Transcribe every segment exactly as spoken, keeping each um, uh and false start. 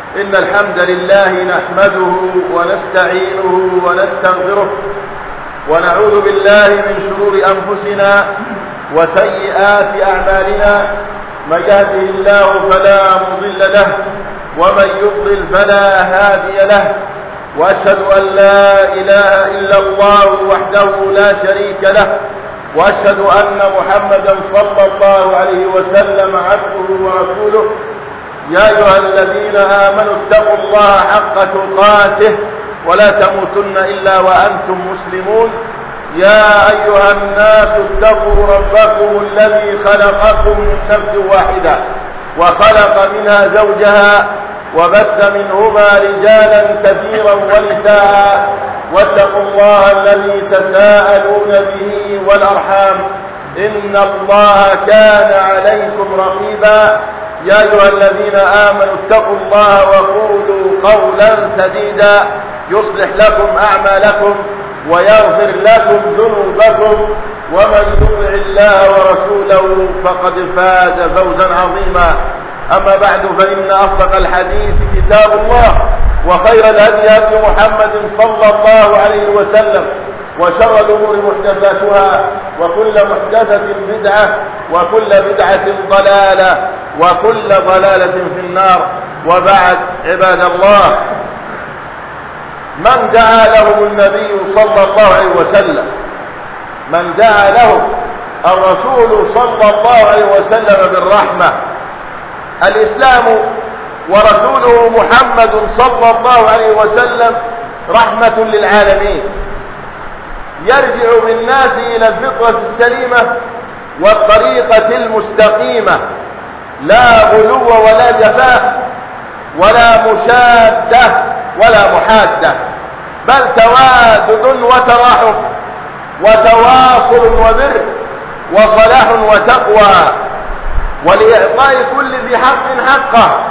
إن الحمد لله نحمده ونستعينه ونستغفره ونعوذ بالله من شرور أنفسنا وسيئات أعمالنا. من يهده الله فلا مضل له ومن يضلل فلا هادي له، وأشهد أن لا إله إلا الله وحده لا شريك له، وأشهد أن محمدا صلى الله عليه وسلم عبده ورسوله. يا أيها الذين آمنوا اتقوا الله حق تقاته ولا تموتن إلا وأنتم مسلمون. يا أيها الناس اتقوا ربكم الذي خلقكم من نفس واحدة وخلق منها زوجها وبث منهما رجالا كثيرا ونساء، واتقوا الله الذي تساءلون به والأرحام إن الله كان عليكم رقيبا. يا أيها الذين آمنوا اتقوا الله وقولوا قولا سديدا يصلح لكم أعمالكم ويغفر لكم ذنوبكم، ومن يطع الله ورسوله فقد فاز فوزا عظيما. أما بعد، فإن أصدق الحديث كتاب الله، وخير الهدي هدي محمد صلى الله عليه وسلم، وشر الأمور محدثاتها، وكل محدثة بدعة، وكل بدعة ضلالة، وكل ضلالة في النار. وبعد، عباد الله، من دعا لهم النبي صلى الله عليه وسلم، من دعا له الرسول صلى الله عليه وسلم بالرحمة. الإسلام ورسوله محمد صلى الله عليه وسلم رحمة للعالمين، يرجع بالناس إلى الفطرة السليمة والطريقة المستقيمة، لا غلو ولا جفاء ولا مشادة ولا محادة، بل توادد وتراحم وتواصل وبر وصلاح وتقوى، ولإعطاء كل ذي حق حقه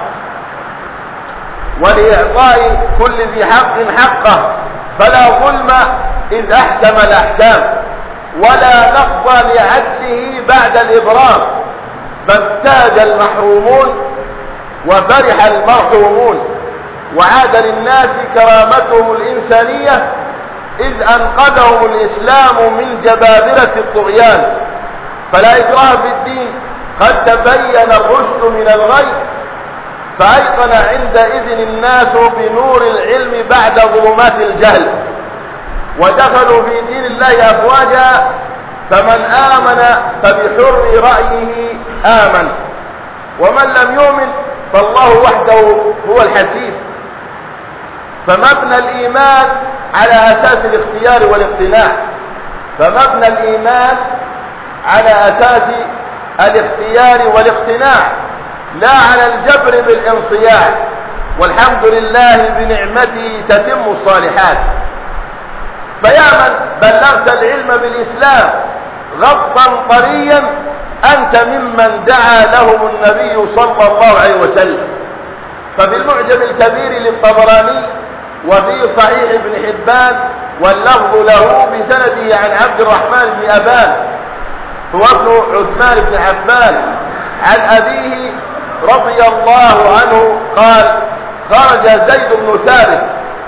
ولإعطاء كل ذي حق حقه فلا ظلم إذ أحكم الأحكام، ولا نقضى لعدله بعد الإبرام، فابتاج المحرومون وفرح المرحومون، وعاد للناس كرامتهم الإنسانية إذ أنقذهم الإسلام من جبابرة الطغيان. فلا إكراه في الدين، قد تبين الرشد من الغي، فأيقن عندئذ الناس بنور العلم بعد ظلمات الجهل، ودخلوا في دين الله أفواجا، فمن آمن فبحر رأيه آمن، ومن لم يؤمن فالله وحده هو الحسيب. فمبنى الإيمان على أساس الاختيار والاقتناع، فمبنى الإيمان على أساس الاختيار والاقتناع، لا على الجبر بالانصياع. والحمد لله بنعمته تتم الصالحات. فيا من بلغت العلم بالإسلام غضا طريا، أنت ممن دعا لهم النبي صلى الله عليه وسلم. ففي المعجم الكبير للطبراني وفي صحيح ابن حبان واللفظ له بسنده عن عبد الرحمن بن أبان هو ابن عثمان بن عفان عن أبيه رضي الله عنه قال: خرج زيد بن ثابت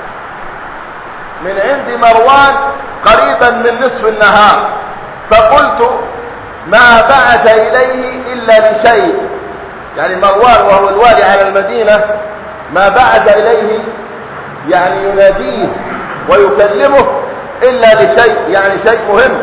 من عند مروان قريبا من نصف النهار، فقلت: ما بعث إليه إلا لشيء، يعني مروان وهو الوالي على المدينة ما بعث إليه يعني يناديه ويكلمه إلا لشيء، يعني شيء مهم.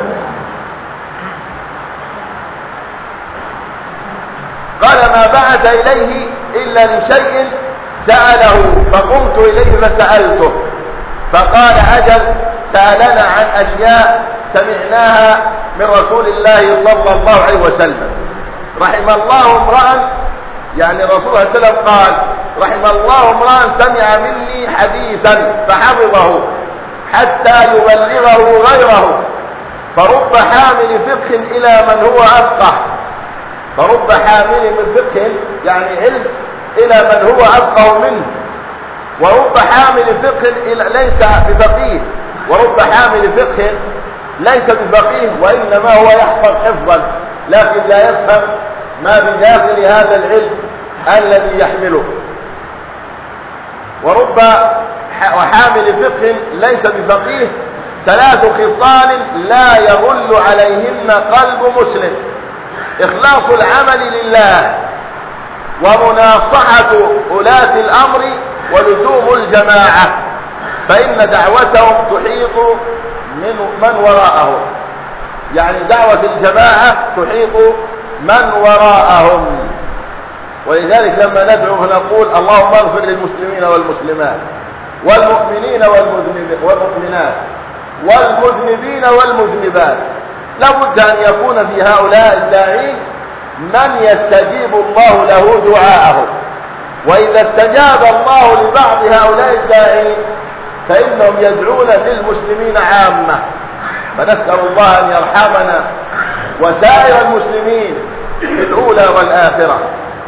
قال: ما بعث إليه إلا لشيء سأله، فقمت إليه فسألته، فقال: أجل، سألنا عن أشياء سمعناها من رسول الله صلى الله عليه وسلم. رحم الله امرأ، يعني الرسول صلى الله عليه وسلم قال: رحم الله امرأ سمع مني حديثا فحفظه حتى يبلغه غيره، فرب حامل فقه إلى من هو أفقه، فرب حامل من فقه يعني علم إلى من هو أفقه منه، ورب حامل فقه إلى ليس بفقيه، ورب حامل فقه ليس بفقيه وإنما هو يحفظ حفظا لكن لا يفهم، ما بداخل هذا العلم الذي يحمله. ورب وحامل فقه ليس بفقيه ثلاث خصال لا يغل عليهن قلب مسلم: إخلاص العمل لله، ومناصحة ولاة الأمر، ولزوم الجماعة، فإن دعوتهم تحيط من من وراءهم. يعني دعوة الجماعة تحيط من وراءهم. ولذلك لما ندعو فنقول: اللهم اغفر للمسلمين والمسلمات والمؤمنين والمؤمنات والمذنبين والمذنبات. لابد أن يكون في هؤلاء الداعين من يستجيب الله له دعاءه، وإذا استجاب الله لبعض هؤلاء الداعين فإنهم يدعون للمسلمين عامة. فنسأل الله أن يرحمنا وسائر المسلمين في الأولى والآخرة.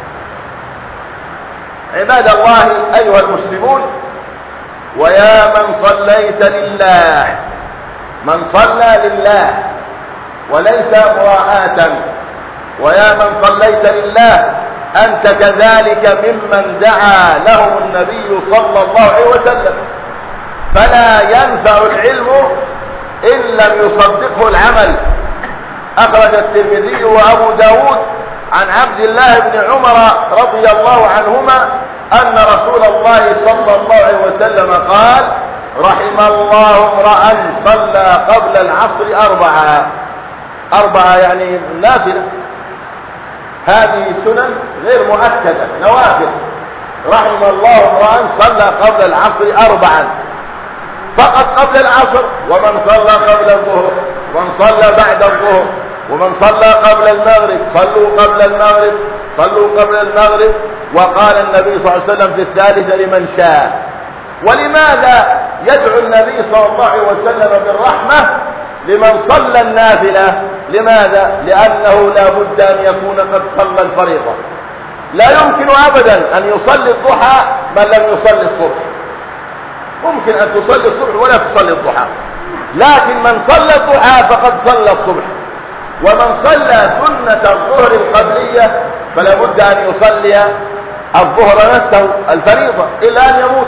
عباد الله أيها المسلمون، ويا من صليت لله، من صلى لله وليس مراءة، ويا من صليت لله أنت كذلك ممن دعا لهم النبي صلى الله عليه وسلم، فلا ينفع العلم إن لم يصدقه العمل. أخرج الترمذي وأبو داود عن عبد الله بن عمر رضي الله عنهما أن رسول الله صلى الله عليه وسلم قال: رحم الله امرأ صلى قبل العصر أربعة. أربعة يعني نافلة، هذه سنن غير مؤكدة، نوافل. رحم الله امرأ صلى قبل العصر أربعا، فقط قبل العصر، ومن صلى قبل الظهر، ومن صلى بعد الظهر، ومن صلى قبل المغرب. صلوا قبل المغرب، صلوا قبل المغرب. وقال النبي صلى الله عليه وسلم في الثالثة: لمن شاء. ولماذا يدعو النبي صلى الله عليه وسلم بالرحمة لمن صلى النافلة؟ لماذا؟ لأنه لا بد أن يكون قد صلى الفريضة. لا يمكن أبدا أن يصلي الضحى من لم يصلي الصبح. ممكن أن تصلي الصبح ولا تصلي الضحى، لكن من صلى الضحى فقد صلى الصبح. ومن صلى سنة الظهر القبلية فلا بد أن يصلي الظهر نفسه الفريضة إلى أن يموت.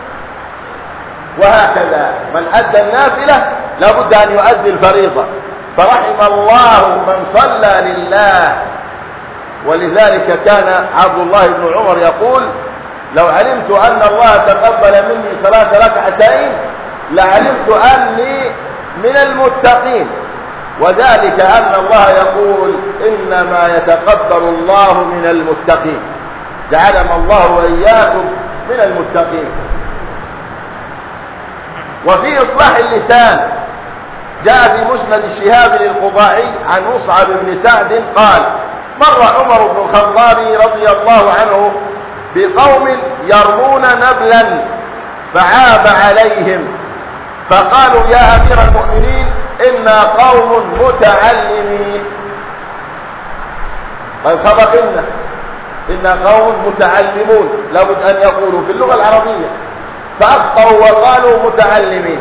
وهكذا من أدى النافلة لا بد أن يؤدي الفريضة. فرحم الله من صلى لله. ولذلك كان عبد الله بن عمر يقول: لو علمت أن الله تقبل مني صلاة ركعتين لعلمت أني من المتقين. وذلك أن الله يقول: إنما يتقبل الله من المتقين. جعلنا الله وإياكم من المتقين. وفي إصلاح اللسان جاء في مسند الشهاب القضاعي عن مصعب بن سعد قال: مر عمر بن الخطاب رضي الله عنه بقوم يرمون نبلا فعاب عليهم، فقالوا: يا أمير المؤمنين إنا قوم متعلمين. طيب خبرنا إنا قوم متعلمون، لابد أن يقولوا في اللغة العربية، فأخطأوا وقالوا متعلمين.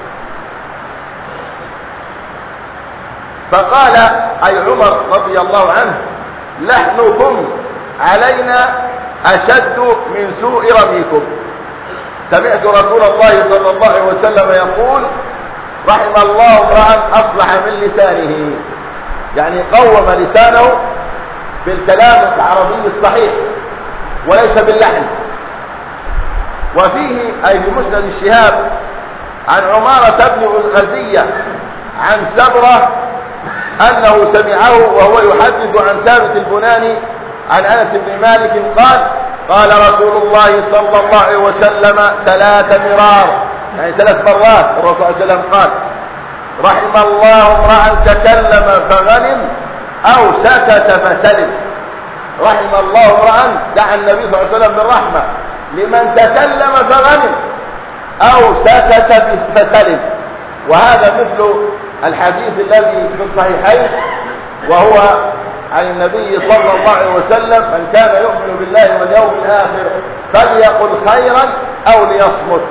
فقال أي عمر رضي الله عنه: لحنكم علينا أشد من سوء رميكم. سمعت رسول الله صلى الله عليه وسلم يقول: رحم الله امرأ أصلح من لسانه، يعني قوم لسانه بالكلام العربي الصحيح وليس باللحن. وفيه أي في مسند الشهاب عن عمارة بن الغزية عن سبرة أنه سمعه وهو يحدث عن ثابت البناني عن أنس بن مالك قال: قال رسول الله صلى الله عليه وسلم ثلاث مرار، يعني ثلاث مرات الرسول صلى الله عليه وسلم قال: رحم الله امرأ تكلم فغنم أو سكت فسلم. رحم الله امرأ، دعا النبي صلى الله عليه وسلم بالرحمة لمن تكلم فغنم أو سكت فسلم. وهذا مثل الحديث الذي في الصحيحين وهو عن النبي صلى الله عليه وسلم: من كان يؤمن بالله واليوم الآخر فليقل خيرا أو ليصمت.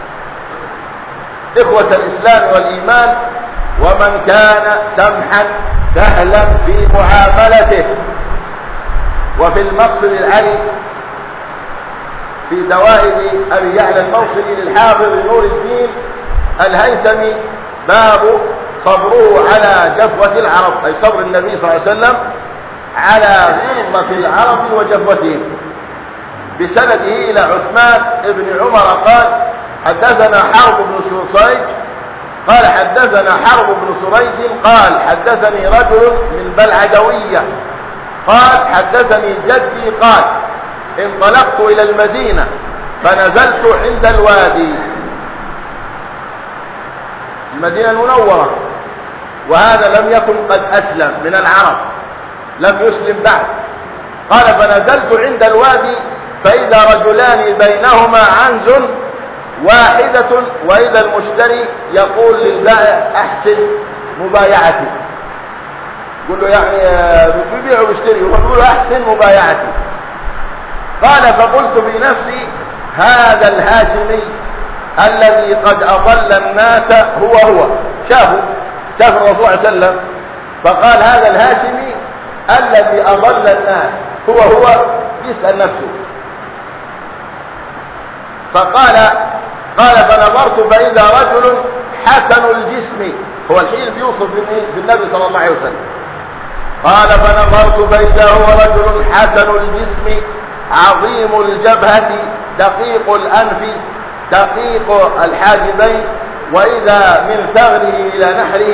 إخوة الإسلام والإيمان، ومن كان سمحا سهلا في معاملته وفي المقصد العلي في دوائر أبي يعلى الموصلي للحافظ نور الدين الهيثمي، باب صبره على جفوة العرب، أي صبر النبي صلى الله عليه وسلم على غرة العرب وجفوتهم، بسنده إلى عثمان بن عمر قال حدثنا حرب بن سريج قال حدثنا حرب بن سريج قال حدثني رجل من بلعدوية قال حدثني جدي قال انطلقت إلى المدينة فنزلت عند الوادي، المدينة المنورة، وهذا لم يكن قد أسلم من العرب، لم يسلم بعد. قال فنزلت عند الوادي فإذا رجلان بينهما عنز واحدة، وإذا المشتري يقول للبائع أحسن مبايعتي، يقول له يعني بيبيع ويشتري ويقول له أحسن مبايعتي. قال فقلت في نفسي هذا الهاشمي الذي قد أضل الناس هو هو، شافوا شاف الرسول صلى الله عليه وسلم فقال هذا الهاشمي الذي أضل الناس هو هو، يسأل نفسه. فقال قال فنظرت فإذا رجل حسن الجسم، هو الحين بيوصف بالنبي صلى الله عليه وسلم. قال فنظرت فإذا هو رجل حسن الجسم عظيم الجبهة دقيق الأنف دقيق الحاجبين، وإذا من ثغره إلى نحره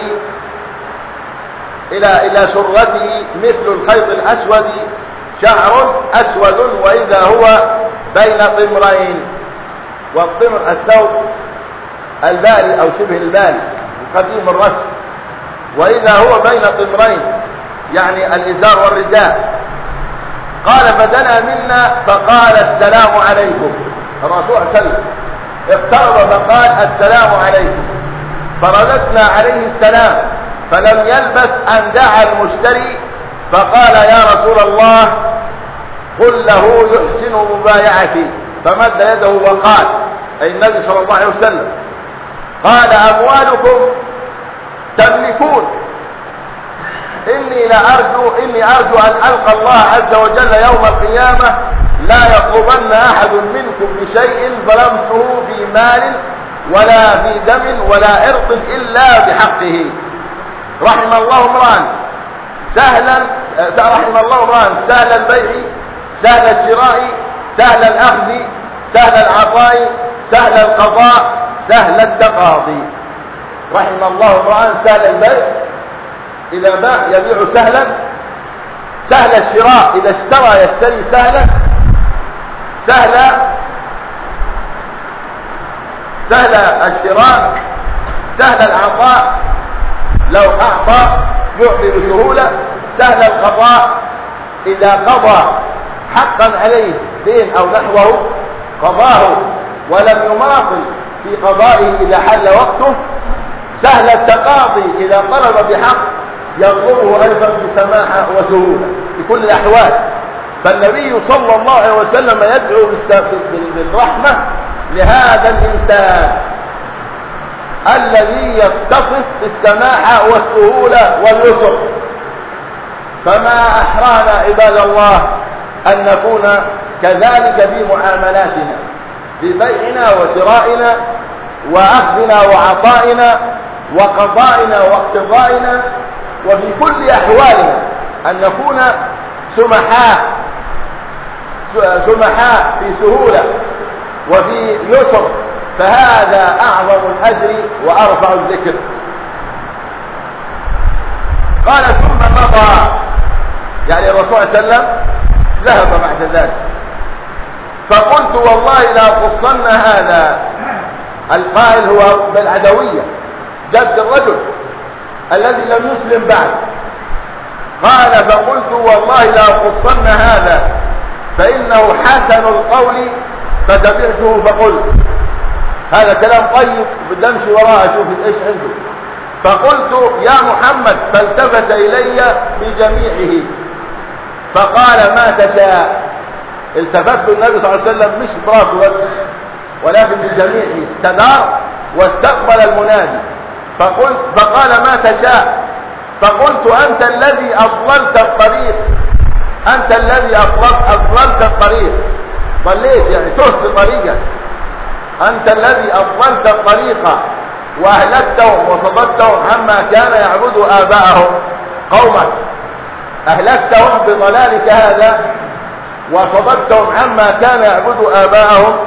إلى إلى سرته مثل الخيط الأسود شعر أسود، وإذا هو بين طمرين، والطمر الثوب البالي أو شبه البالي قديم الرأس، وإذا هو بين طمرين يعني الإزار والرداء. قال فدنا منا فقال السلام عليكم، الرسول صلى الله عليه وسلم اقترب فقال السلام عليكم، فرددنا عليه السلام، فلم يلبث أن دعا المشتري فقال يا رسول الله قل له يحسن مبايعتي، فمد يده وقال أي النبي صلى الله عليه وسلم قال أموالكم تملكون، إني لأرجو إني أرجو أن ألقى الله عز وجل يوم القيامة لا يطلبن أحد منكم بشيء ظلمته في مال ولا في دم ولا عرض إلا بحقه. رحم الله امرأ سهلا رحم الله امرأ سهل البيع سهل الشراء سهل الأخذ سهل العطاء سهل القضاء سهل التقاضي. رحم الله امرأ سهل البيع، إذا باع يبيع سهلا، سهل الشراء إذا اشترى يشتري سهلا، سهل سهل الشراء سهل العطاء لو أعطى يعطي بسهولة، سهل القضاء إذا قضى حقا عليه دين أو نحوه قضاه ولم يماطل في قضائه إذا حل وقته، سهل التقاضي إذا طلب بحق يطلبه أيضا بسماحة وسهولة في كل الأحوال. فالنبي صلى الله عليه وسلم يدعو بالرحمة لهذا الإنسان الذي يتصف بالسماحة والسهولة واليسر. فما أحرانا عباد الله أن نكون كذلك في معاملاتنا، في بيعنا وشرائنا وأخذنا وعطائنا وقضائنا واقتضائنا، وفي كل أحوالنا أن نكون سمحاء سمحاء في سهولة وفي يسر، فهذا أعظم الأجر وأرفع الذكر. قال ثم مضى، يعني الرسول صلى الله عليه وسلم ذهب بعد ذلك، فقلت والله لا قصن هذا، القائل هو بالعدوية جد الرجل الذي لم يسلم بعد. قال فقلت والله لا قصن هذا فإنه حسن القول، فتبعته فقلت هذا كلام طيب بدي امشي وراه اشوف ايش عنده. فقلت يا محمد، فالتفت الي بجميعه فقال ما تشاء. التفت النبي صلى الله عليه وسلم مش براسه ولكن بجميعه، استدار واستقبل المنادي. فقلت فقال ما تشاء. فقلت انت الذي اضللت الطريق، انت الذي اضللت الطريق، ضليت يعني تهت طريقك، أنت الذي أضللت الطريق وأهلكتهم وصددتهم عما كان يعبد آباءهم قومك، أهلكتهم بضلالك هذا وصددتهم عما كان يعبد آباءهم.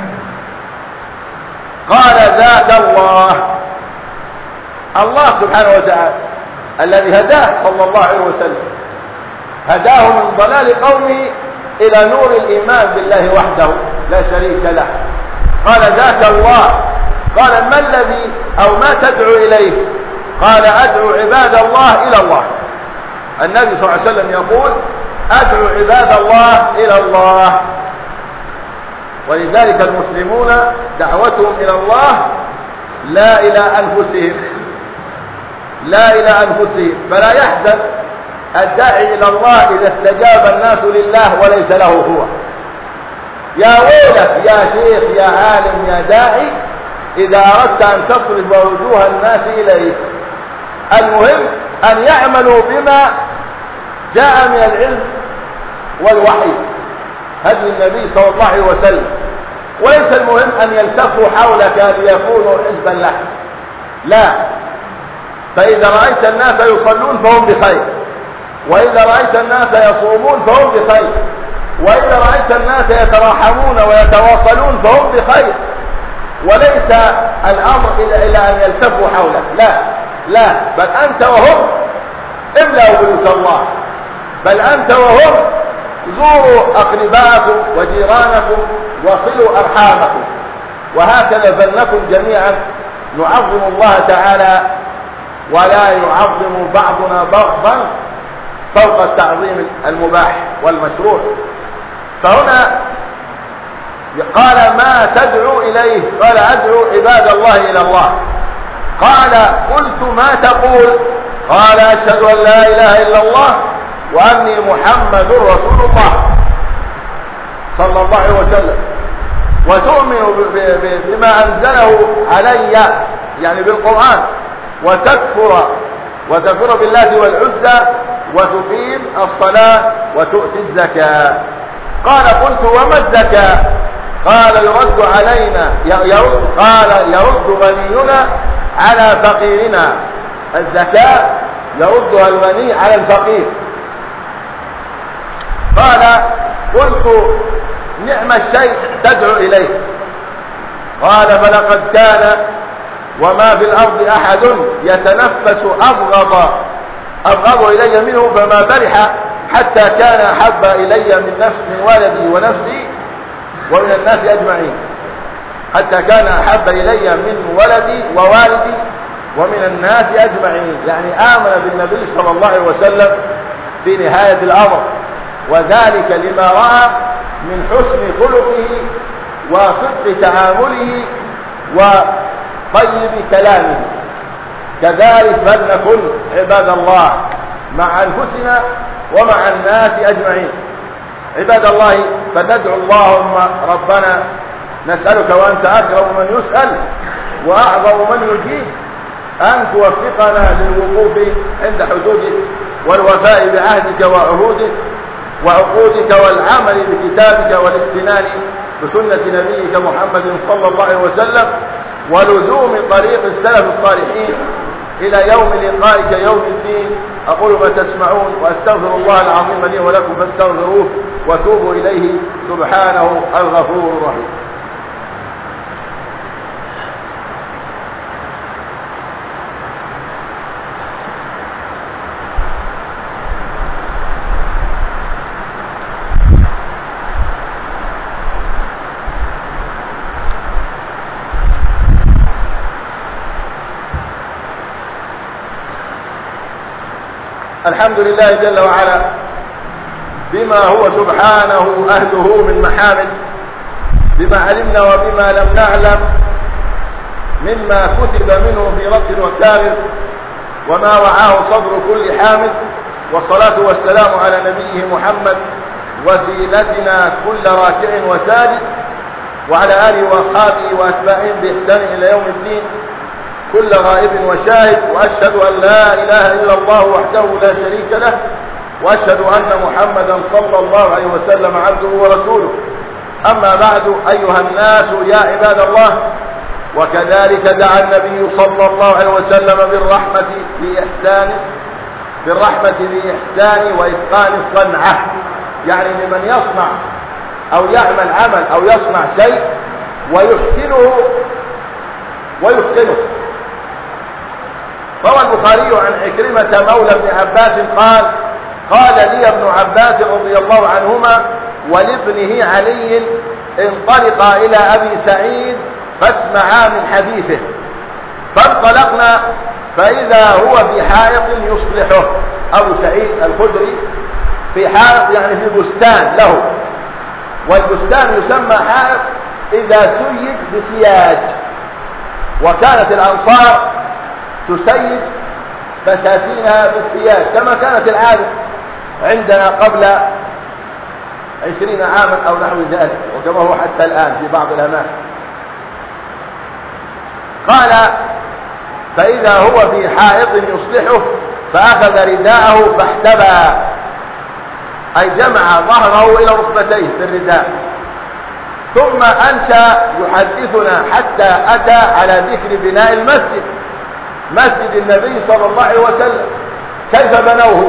قال ذاك الله، الله سبحانه وتعالى الذي هداه صلى الله عليه وسلم، هداه من ضلال قومه إلى نور الإيمان بالله وحده لا شريك له. قال ذاك الله، قال ما الذي أو ما تدعو إليه؟ قال أدعو عباد الله إلى الله. النبي صلى الله عليه وسلم يقول أدعو عباد الله إلى الله، ولذلك المسلمون دعوتهم إلى الله لا إلى أنفسهم، لا إلى أنفسهم، فلا يحزن الداعي إلى الله إذا استجاب الناس لله وليس له هو. يا ويلك يا شيخ يا عالم يا داعي إذا أردت أن تصرف وجوه الناس إليه. المهم أن يعملوا بما جاء من العلم والوحي، هدي النبي صلى الله عليه وسلم، وليس المهم أن يلتفوا حولك ليكونوا حزبا لك، لا. فإذا رأيت الناس يصلون فهم بخير، وإذا رأيت الناس يصومون فهم بخير، وإذا رأيت الناس يتراحمون ويتواصلون فهم بخير، وليس الأمر إلى أن يلتفوا حولك، لا لا، بل أنت وهم املأوا بيوت الله، بل أنت وهم زوروا أقرباءكم وجيرانكم وصلوا أرحامكم، وهكذا فلنكن جميعا نعظم الله تعالى ولا يعظم بعضنا بعضا فوق التعظيم المباح والمشروع. فهنا قال ما تدعو إليه؟ قال أدعو عباد الله إلى الله. قال قلت ما تقول؟ قال أشهد أن لا إله إلا الله وأني محمد رسول الله صلى الله عليه وسلم، وتؤمن بما أنزله علي يعني بالقرآن، وتكفر وتكفر بالله والعزى، وتقيم الصلاة وتؤتي الزكاة. قال قلت وما الزكاة؟ قال يرد علينا يرد قال يرد غنينا على فقيرنا، الزكاة يردها الغني على الفقير. قال قلت نعم الشيء تدعو إليه؟ قال فلقد كان وما في الأرض أحد يتنفس أبغض أبغض إلي منه فما برح حتى كان أحب إلي من نفس من ولدي ونفسي ومن الناس أجمعين، حتى كان أحب إلي من ولدي ووالدي ومن الناس أجمعين، يعني آمن بالنبي صلى الله عليه وسلم في نهاية الأمر، وذلك لما رأى من حسن خلقه وصدق تعامله وطيب كلامه. كذلك فلنكن عباد الله مع أنفسنا ومع الناس أجمعين. عباد الله، فندعو اللهم ربنا نسألك وأنت أكرم من يسأل وأعظم من يجيب أن توفقنا للوقوف عند حدودك والوفاء بعهدك وعهودك وعقودك والعمل بكتابك والاستنان بسنة نبيك محمد صلى الله عليه وسلم ولزوم طريق السلف الصالحين إلى يوم لقائك يوم الدين. أقول ما تسمعون وأستغفر الله العظيم لي ولكم فاستغفروه وتوبوا إليه سبحانه الغفور الرحيم. الحمد لله جل وعلا بما هو سبحانه أهله من محامد، بما علمنا وبما لم نعلم مما كتب منه في رد وكامل وما وعاه صدر كل حامد، والصلاة والسلام على نبيه محمد وسيلتنا كل راكع وساجد، وعلى آله وأصحابه وأتباعهم بإحسان إلى يوم الدين كل غائب وشاهد. وأشهد أن لا إله إلا الله وحده لا شريك له، وأشهد أن محمدا صلى الله عليه وسلم عبده ورسوله. أما بعد أيها الناس يا عباد الله، وكذلك دعا النبي صلى الله عليه وسلم بالرحمة بإحسان بالرحمة بإحسان وإتقان الصنعة، يعني لمن يصنع أو يعمل عمل أو يصنع شيء ويحسنه ويتقنه. روى البخاري عن عكرمة مولى ابن عباس قال: قال لي ابن عباس رضي الله عنهما ولابنه علي: انطلقا إلى أبي سعيد فاسمعا من حديثه. فانطلقنا فإذا هو في حائط يصلحه. أبو سعيد الخدري في حائط، يعني في بستان له، والبستان يسمى حائط إذا سيد بسياج، وكانت الأنصار تسيد بساتينها بالسياج كما كانت العادة عندنا قبل عشرين عاما أو نحو ذلك، وكما هو حتى الآن في بعض الأماكن. قال: فإذا هو في حائط يصلحه فأخذ رداءه فاحتبى، أي جمع ظهره إلى ركبتيه في الرداء، ثم أنشأ يحدثنا حتى أتى على ذكر بناء المسجد، مسجد النبي صلى الله عليه وسلم، كيف بنوه.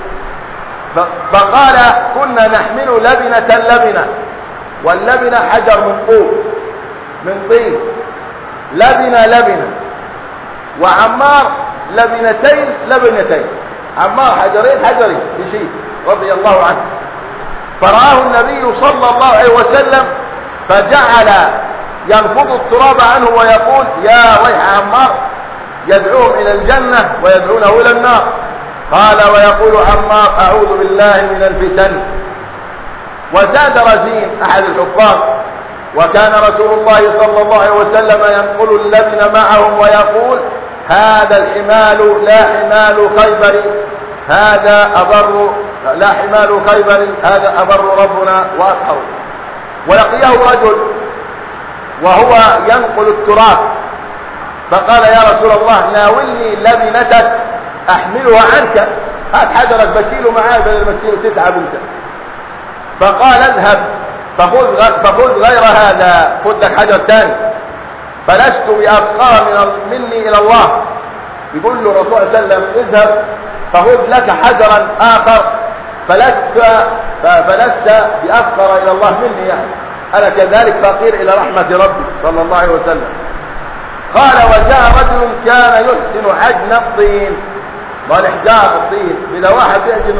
فقال: كنا نحمل لبنة لبنة، واللبنة حجر من طوب من طين، لبنة لبنة، وعمار لبنتين لبنتين، عمار حجرين حجرين بشيء رضي الله عنه. فرآه النبي صلى الله عليه وسلم فجعل ينفض التراب عنه ويقول: يا ويح عمار، يدعوهم إلى الجنة ويدعونه إلى النار. قال ويقول عمار: أعوذ بالله من الفتن. وزاد رزين أحد الحفاظ: وكان رسول الله صلى الله عليه وسلم ينقل اللبن معهم ويقول: هذا الحمال لا حمال خيبر، هذا أبر لا حمال خيبر، هذا أبر ربنا وأطهر. ولقيه رجل وهو ينقل التراب فقال: يا رسول الله، ناولني لبنتك أحملها عنك، هات حجرك بشيله معاي بدل ما تشيله تتعب انت. فقال: اذهب فخذ فخذ غير هذا، خذ لك حجر ثاني، فلست بأبقى من مني إلى الله. يقول له الرسول صلى الله عليه وسلم: اذهب فخذ لك حجرا آخر، فلست فلست بأفقر إلى الله مني، يعني أنا كذلك فقير إلى رحمة ربي صلى الله عليه وسلم. قال: وجاء رجل كان يحسن عجن الطين، والإحجار الطين، إذا واحد بيعجن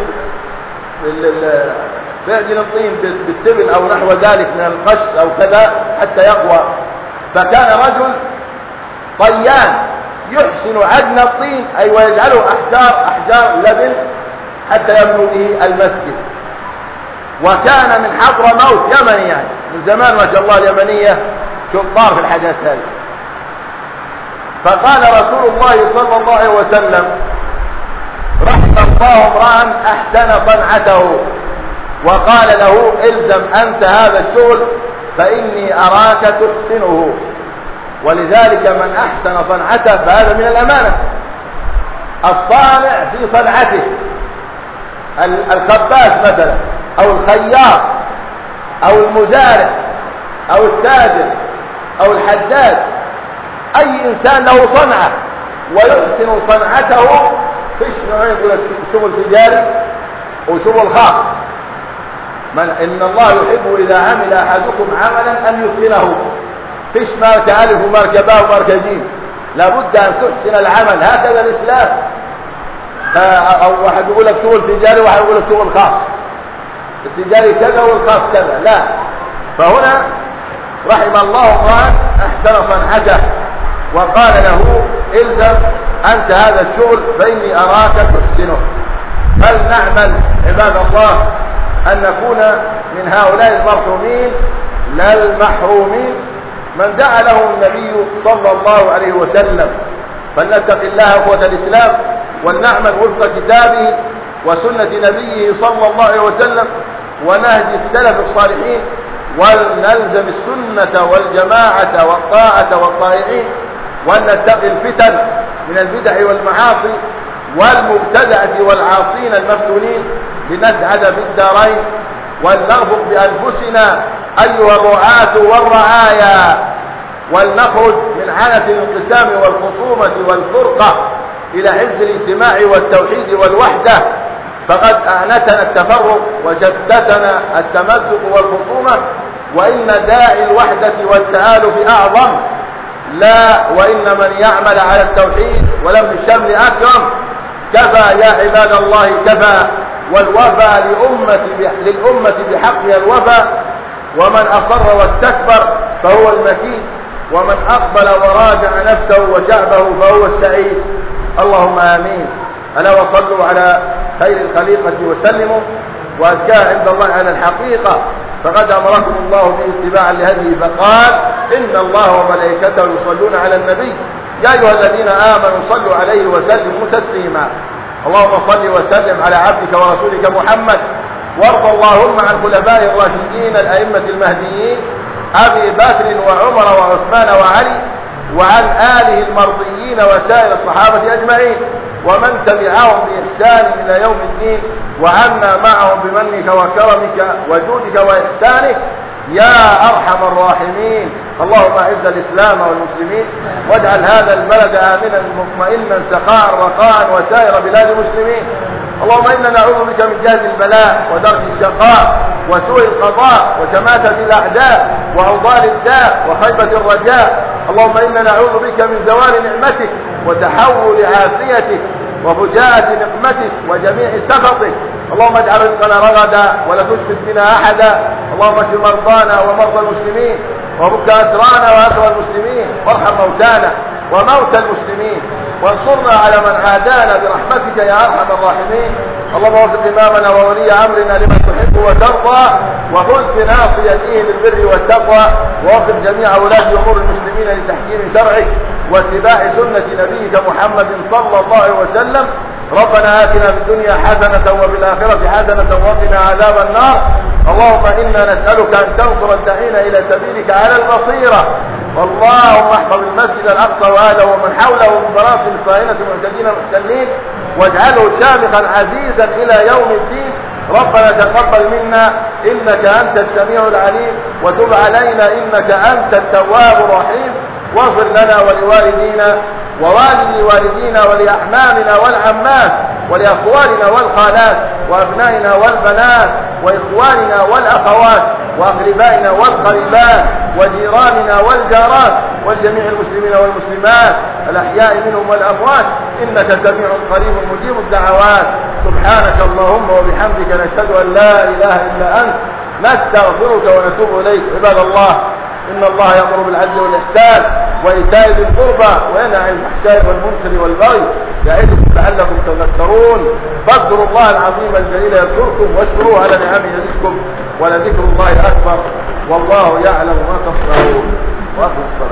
بيعجن الطين بالتبن أو نحو ذلك من القش أو كذا حتى يقوى، فكان رجل طيان يحسن عجن الطين، أي ويجعله أحجار أحجار لبن حتى يبنوا به المسجد. وكان من حضرموت، يمني، يعني من زمان ما شاء الله اليمنية شطار في الحاجات هذه. فقال رسول الله صلى الله عليه وسلم: رحم الله امرأ أحسن صنعته، وقال له: الزم أنت هذا الشغل فإني أراك تحسنه. ولذلك من أحسن صنعته فهذا من الأمانة. الصانع في صنعته، الخباز مثلا أو الخياط أو المزارع أو التاجر أو الحداد، أي إنسان له صنعة ويحسن صنعته، فيش نوعين، يقول شغل تجاري وشغل خاص. من إن الله يحب إذا عمل أحدكم عملا أن يتقنه، فيش ماركة ألف وماركة باء وماركة جيم، لابد أن تحسن العمل، هكذا الإسلام. أو واحد يقول لك شغل تجاري وواحد يقول لك شغل خاص، التجاري كذا والخاص كذا، لا. فهنا رحم الله امرأ أحسن صنعته، وقال له: الزم أنت هذا الشغل فإني أراك تحسنه. فلنعمل عباد الله أن نكون من هؤلاء المرحومين لا المحرومين من دعا له النبي صلى الله عليه وسلم. فلنتق الله قوة الإسلام، ولنعمل وفق كتابه وسنة نبيه صلى الله عليه وسلم ونهج السلف الصالحين، ولنلزم السنة والجماعة والطاعة والطائعين، وأن نتقي الفتن من البدع والمعاصي والمبتدعة والعاصين المفتونين لنسعد في الدارين، ولنرفق بأنفسنا أيها الرعاة والرعايا، ولنخرج من عنة الانقسام والخصومة والفرقة إلى عز الاجتماع والتوحيد والوحدة، فقد أعنتنا التفرق وجدتنا التمزق والخصومة، وإن داعي الوحدة والتآلف أعظم. لا، وإن من يعمل على التوحيد ولم الشمل أكرم. كفى يا عباد الله كفى، والوفى لأمة للأمة بحقها الوفى، ومن أصر واستكبر فهو المكين، ومن أقبل وراجع نفسه وشعبه فهو السعيد. اللهم آمين. ألا وصلوا على خير الخليقة وسلموا، وأزكاه عند الله على الحقيقة، فقد أمركم الله باتباع لهديه فقال: إن الله وملائكته يصلون على النبي يا أيها الذين آمنوا صلوا عليه وسلموا تسليما. اللهم صل وسلم على عبدك ورسولك محمد، وارض اللهم عن خلفاء الراشدين الأئمة المهديين أبي بكر وعمر وعثمان وعلي، وعن آله المرضيين وسائر الصحابة أجمعين، ومن تبعهم بإحسان إلى يوم الدين، وعنا معهم بمنك وكرمك وجودك وإحسانك يا أرحم الراحمين. اللهم أعز الإسلام والمسلمين، واجعل هذا البلد آمنا مطمئنا سخاء رخاء وسائر بلاد المسلمين. اللهم إنا نعوذ بك من جهد البلاء ودرك الشقاء وسوء القضاء وشماتة الأعداء وأوضال الداء وخيبة الرجاء. اللهم إنا نعوذ بك من زوال نعمتك وتحول عافيتك وفجاءة نقمتك وجميع سخطك. اللهم اجعل رزقنا رغدا ولا تشمت بنا أحدا. اللهم اشف مرضانا ومرضى المسلمين، وفك أسرانا وأسرى المسلمين، وارحم موتانا وموتى المسلمين، وانصرنا على من عادانا برحمتك يا أرحم الراحمين. اللهم وفق إمامنا وولي أمرنا لما تحب وترضى، وخذ بناصيته للبر والتقوى، ووفق جميع ولاة أمور المسلمين لتحكيم شرعك واتباع سنة نبيك محمد صلى الله عليه وسلم. ربنا آتنا في الدنيا حسنة وفي الآخرة حسنة وقنا عذاب النار. اللهم إنا نسألك أن تنصر الداعين إلى سبيلك على البصيرة. واللهم احفظ المسجد الأقصى وأهله ومن حوله من براثن الصهاينة المعتدين المحتلين، واجعله شامخا عزيزا إلى يوم الدين. ربنا تقبل منا إنك أنت السميع العليم، وتب علينا إنك أنت التواب الرحيم، واغفر لنا ولوالدينا ووالدي والدينا ولأحمامنا والعمات ولأخواننا والخالات وأبنائنا والبنات وإخواننا والأخوات وأقربائنا والقريبات وجيراننا والجارات والجميع المسلمين والمسلمات الأحياء منهم والأموات، إنك سميع قريب مجيب الدعوات. سبحانك اللهم وبحمدك، نشهد أن لا إله إلا أنت، نستغفرك ونتوب إليك. عباد الله، إن الله يأمر بالعدل والإحسان وإيتاء ذي القربى وينهى عن الفحشاء والمنكر والبغي يعظكم لعلكم تذكرون. فاذكروا الله العظيم الجليل يذكركم، واشكروه على نعمه يزدكم، ولذكر الله أكبر، والله يعلم ما تصنعون. وأقم الصلاة.